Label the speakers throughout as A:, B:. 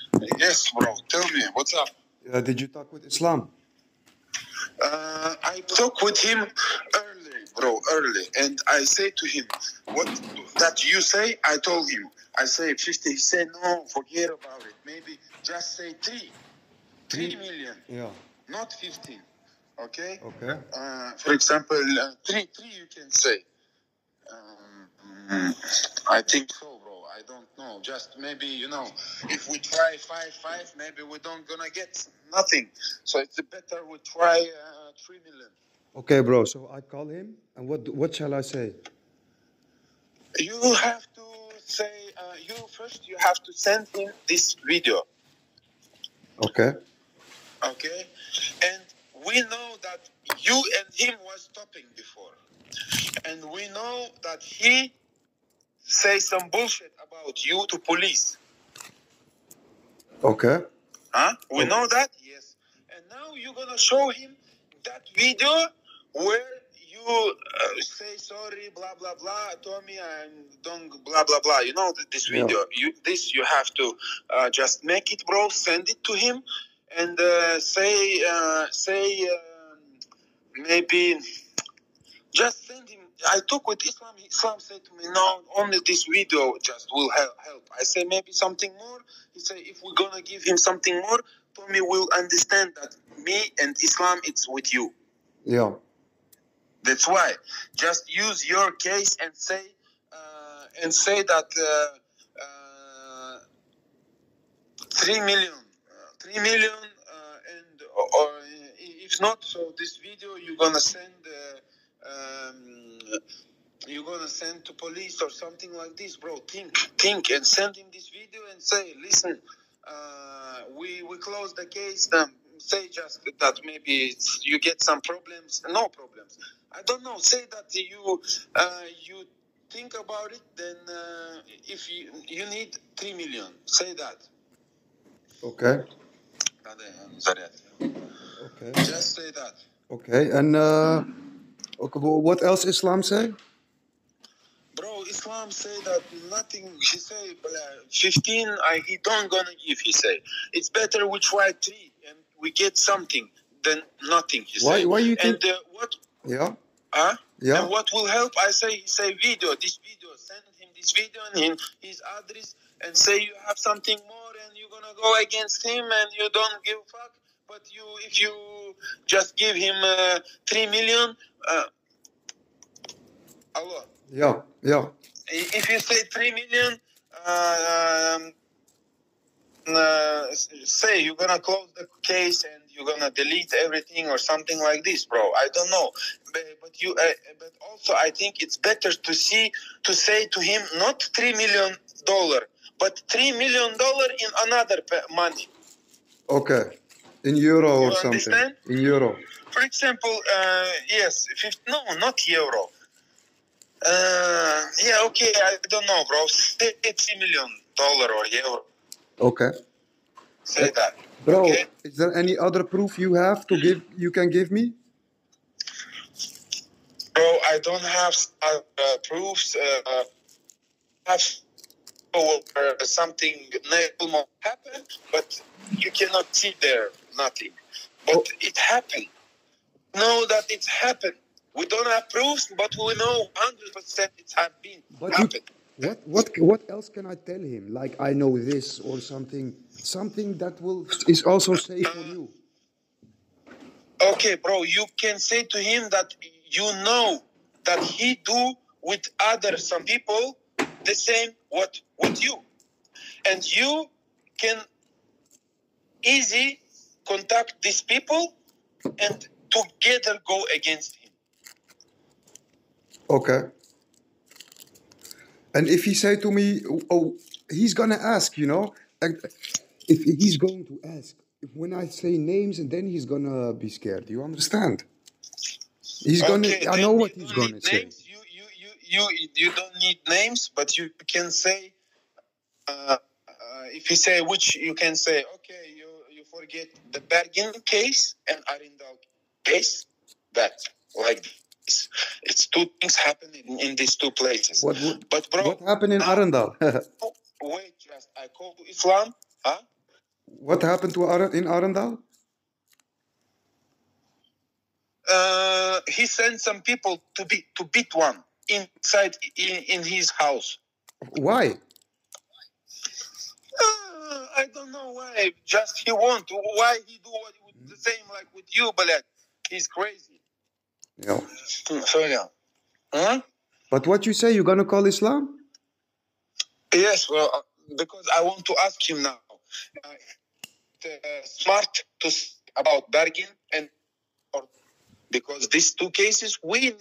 A: Yes, bro. Tell me, what's up?
B: Did you talk with Islam?
A: I talked with him early, and I say to him, what that you say, I told him. I say 50, he said, no, forget about it. Maybe just say 3 million, not 15, okay?
B: Okay.
A: For example, three you can say. I think so, bro. I don't know. Just maybe, if we try 5, maybe we don't gonna get nothing. So it's better we try 3 million.
B: Okay, bro. So I call him, and what shall I say?
A: You have to say, you have to send him this video.
B: Okay.
A: Okay? And we know that you and him was talking before. And we know that he say some bullshit about you to police.
B: Okay.
A: Huh? We know that? Yes. And now you're going to show him that video where you say sorry, blah, blah, blah, Tommy, and don't, blah, blah, blah. You know this video. You have to just make it, bro, send it to him, and say maybe just send him. I talk with Islam. Islam said to me, no, only this video just will help. I say maybe something more. He say if we're gonna give him something more, Tommy will understand that me and Islam it's with you.
B: Yeah.
A: That's why. Just use your case and say that 3 million, and or if not, so this video you're gonna send. You're gonna send to police or something like this, bro. Think, and send him this video and say, listen, we close the case. Say just that maybe you get some problems. No problems. I don't know. Say that you think about it. Then if you need 3 million, say that.
B: Okay.
A: Okay. Just say that.
B: Okay. And what else Islam say?
A: Bro, Islam say that nothing. He say 15. He don't gonna give. He say it's better we try 3 and we get something than nothing. He say.
B: Why you think?
A: And what?
B: Yeah.
A: Yeah. And what will help? I say he say video. This video. Send him this video and his address and say you have something more and you're gonna go against him and you don't give a fuck. But if you just give him 3 million. Hello.
B: Yeah.
A: If you say 3 million, say you're gonna close the case and you're gonna delete everything or something like this, bro. I don't know, but also I think it's better to say to him not $3 million, but $3 million in another money.
B: Okay, in euro or
A: you
B: something.
A: Understand?
B: In euro.
A: For example, yes, no, not euro. Yeah, okay, I don't know, bro. Say $3 million or euro.
B: Okay.
A: Say that.
B: Bro,
A: okay?
B: Is there any other proof you have to give? You can give me?
A: Bro, I don't have proofs. Have something normal happen, but you cannot see there nothing. But it happened. Know that it's happened. We don't have proofs, but we know 100% it's happened.
B: What else can I tell him? Like I know this or something that is also safe for you.
A: Okay, bro, you can say to him that you know that he do with some people the same what with you, and you can easy contact these people and together go against him.
B: Okay. And if he say to me, oh, he's gonna ask, if he's going to ask, when I say names, and then he's gonna be scared. Do you understand? He's gonna. I know what he's gonna say.
A: Names. You don't need names, but you can say. If you say which, you can say, okay, you forget the Bergen case and Arendal case. That like this. It's 2 things happening in these 2 places.
B: What happened in Arendal?
A: Wait, just I call to Islam, huh?
B: What happened to in Arendal?
A: He sent some people to beat one inside in his house.
B: Why?
A: I don't know why. Just he want. Why he do the same like with you, Balad? He's crazy.
B: Yeah.
A: So yeah. Huh?
B: But what you say, you're gonna call Islam?
A: Yes, well, because I want to ask him now. Smart to about Bergin and or because these two cases we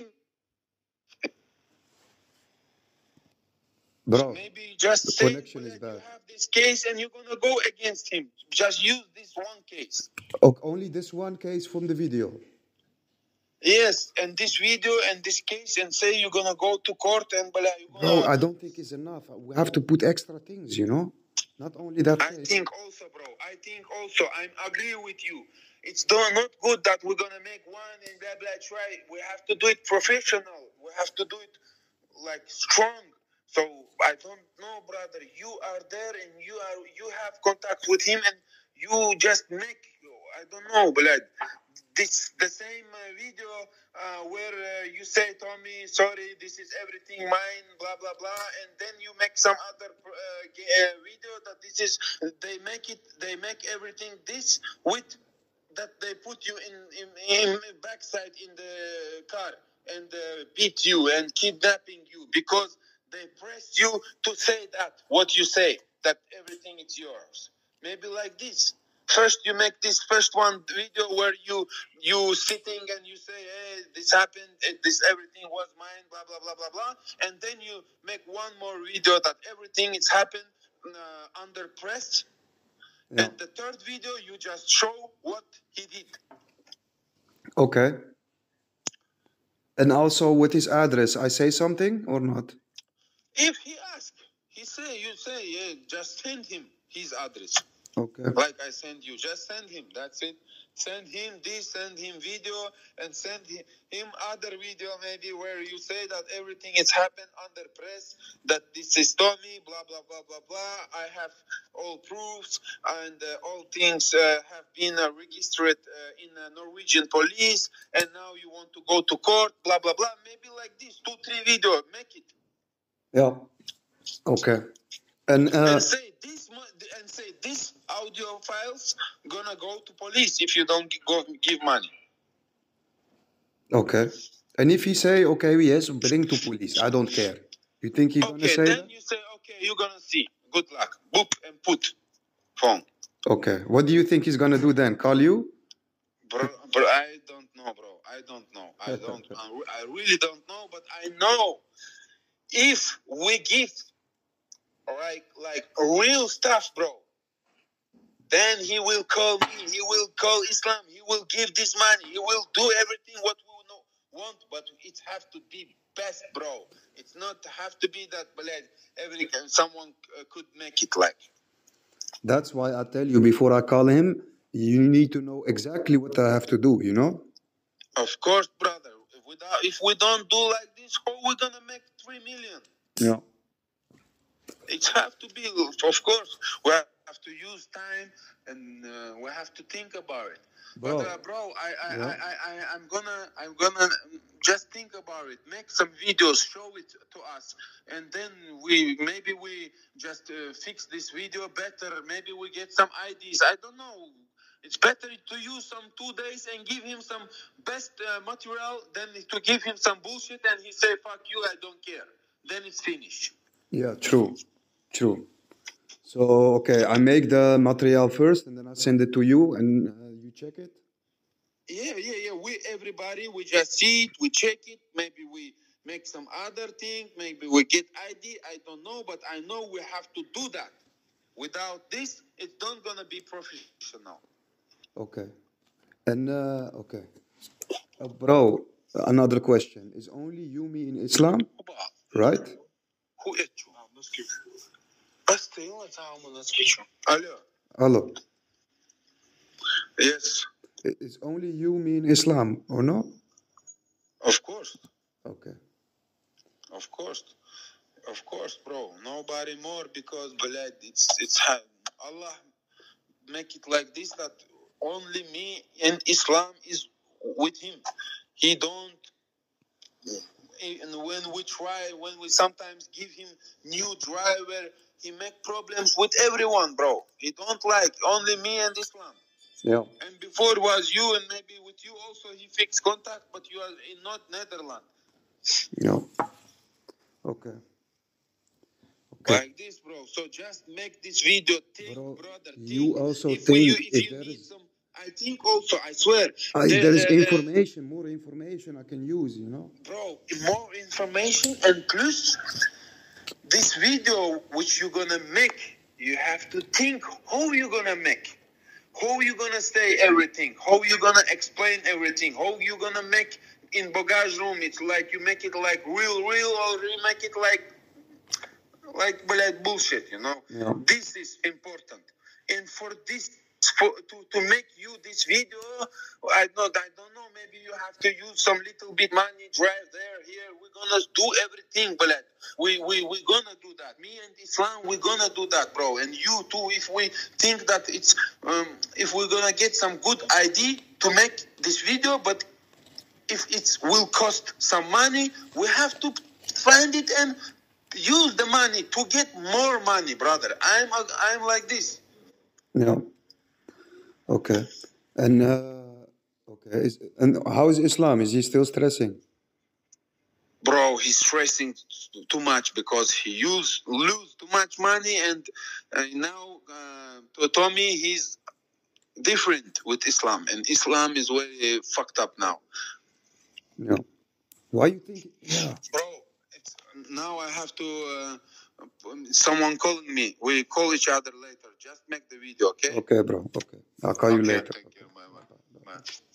B: Bro,
A: maybe just
B: the
A: say
B: connection is
A: you
B: bad.
A: have this case and you're gonna go against him. Just use this one case.
B: Oh, only this one case from the video.
A: Yes, and this video and this case, and say you're gonna go to court and blah.
B: Bro, I don't think it's enough. We have to put extra things, you know? Not only that
A: I
B: case.
A: think also, bro. I think also. I agree with you. It's not good that we're gonna make one and blah blah. Try. We have to do it professional. We have to do it like strong. So I don't know, brother. You are there and you have contact with him and you just make. I don't know, but this the same video where you say, Tommy, sorry, this is everything mine, blah blah blah, and then you make some other video that this is they make everything this with that they put you in backside in the car and beat you and kidnapping you because they press you to say that what you say that everything is yours. Maybe like this. First, you make this first one video where you sitting and you say, "Hey, this happened. This everything was mine." Blah blah blah blah blah. And then you make one more video that everything is happened under press.
B: Yeah.
A: And the third video, you just show what he did.
B: Okay. And also with his address, I say something or not?
A: If he asks, you say, yeah, just send him his address.
B: Okay.
A: Like I send you, just send him. That's it. Send him this, send him video, and send him other video maybe where you say that everything is happened under press, that this is Tommy, blah, blah, blah, blah, blah. I have all proofs and all things have been registered in Norwegian police, and now you want to go to court, blah, blah, blah. Maybe like this, 2-3 video, make it.
B: Yeah. Okay. And
A: say this audio files gonna go to police if you don't give money.
B: okay. And if he say, okay, yes, bring to police, I don't care. You think he's gonna say
A: then
B: that?
A: you say, okay, you're gonna see. Good luck. Boop and put phone.
B: Okay. What do you think he's gonna do then? Call you?
A: Bro, I don't know, bro. I don't know. I really don't know. But I know if we give, like real stuff, bro, then he will call me. He will call Islam. He will give this money. He will do everything what we want. But it have to be best, bro. It's not have to be that someone could make it like.
B: That's why I tell you before I call him, you need to know exactly what I have to do, you know?
A: Of course, brother. If we don't do like this, how we gonna make 3 million?
B: Yeah.
A: It have to be, of course. We have to use time and we have to think about it.
B: Bro.
A: But I'm gonna just think about it. Make some videos, show it to us, and then we just fix this video better. Maybe we get some ideas. I don't know. It's better to use some 2 days and give him some best material than to give him some bullshit and he say, fuck you, I don't care. Then it's finished.
B: Yeah, true. True. So, okay, I make the material first and then I send it to you and you check it?
A: Yeah. We just see it, we check it. Maybe we make some other thing. Maybe we get ID. I don't know, but I know we have to do that. Without this, it's not going to be professional.
B: Okay. And, okay. Bro, another question. Is only you me in Islam? Right?
A: Who is you? Hello.
B: Hello.
A: Yes.
B: Is only you me in Islam or no?
A: Of course.
B: Okay.
A: Of course, bro. Nobody more because blood. It's Allah make it like this, that only me and Islam is with him. He don't. And when we sometimes give him new driver, he make problems with everyone, bro. He don't like only me and Islam.
B: Yeah.
A: And before it was you, and maybe with you also he fixed contact, but you are in not Netherlands.
B: Yeah. Okay. Okay.
A: Like this, bro. So just make this video. Think,
B: Bro,
A: brother.
B: you
A: Think.
B: also
A: If
B: think
A: you
B: if there
A: need
B: is
A: some, I think also. I swear.
B: there is information, more information I can use, you know.
A: Bro, more information, and plus this video which you're gonna make, you have to think how you're gonna make, how you're gonna say everything, how you're gonna explain everything, how you're gonna make in bagage room. It's like you make it like real, or you make it like bullshit, you know.
B: Yeah.
A: This is important, and for this, to make you this video, I don't know. Maybe you have to use some little bit money, drive there, here. We're gonna do everything, but we gonna do that. Me and Islam, we're gonna do that, bro. And you too, if we think that it's if we're gonna get some good idea to make this video, but if it will cost some money, we have to find it and use the money to get more money, brother. I'm like this.
B: Yeah. Okay. And okay. And how is Islam? Is he still stressing?
A: Bro, he's stressing too much because he lose too much money, and now to Tommy, he's different with Islam, and Islam is very fucked up now.
B: Yeah. Why you think? Yeah.
A: Bro, now I have to. Someone calling me. We call each other later. Just make the video, okay?
B: Okay, bro. Okay. I'll call you later.
A: Thank you. Bye.